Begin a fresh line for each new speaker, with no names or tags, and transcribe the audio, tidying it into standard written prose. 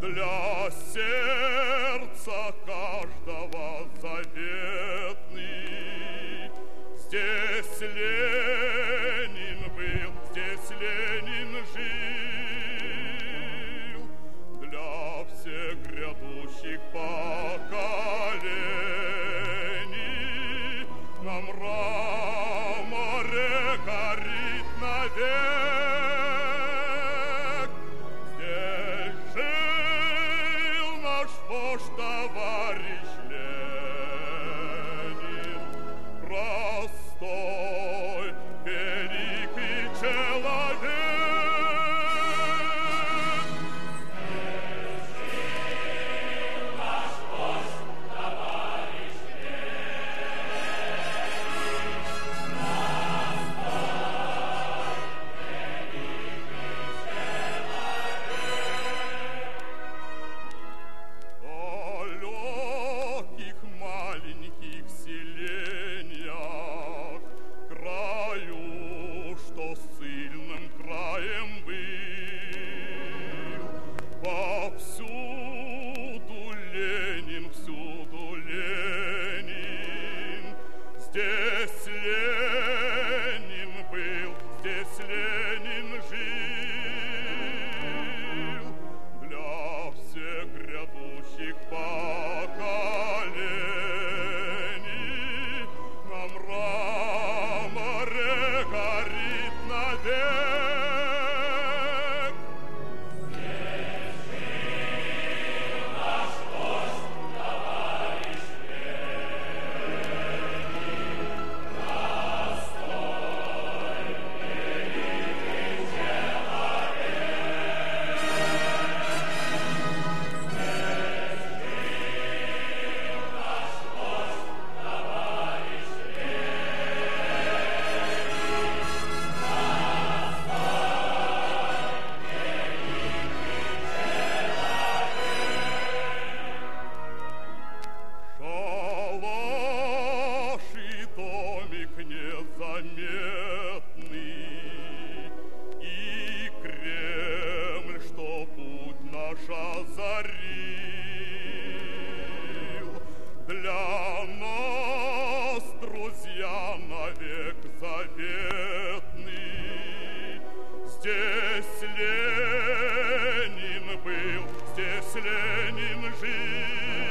для сердца каждого заветный. Здесь Ленин был, здесь Ленин жил, для всех грядущих поколений. На мраморе горит навек. Здесь жил наш вождь, товарищ Ленин, простой, великий человек. Здесь Ленин был, здесь Ленин жил, для всех грядущих поколений. На мраморе горит навек. Здесь жил наш вождь, товарищ шалаш и домик незаметный, и Кремль, что путь наш озарил. Для нас, друзья, навек заветный. Здесь Ленин был, здесь Ленин жил,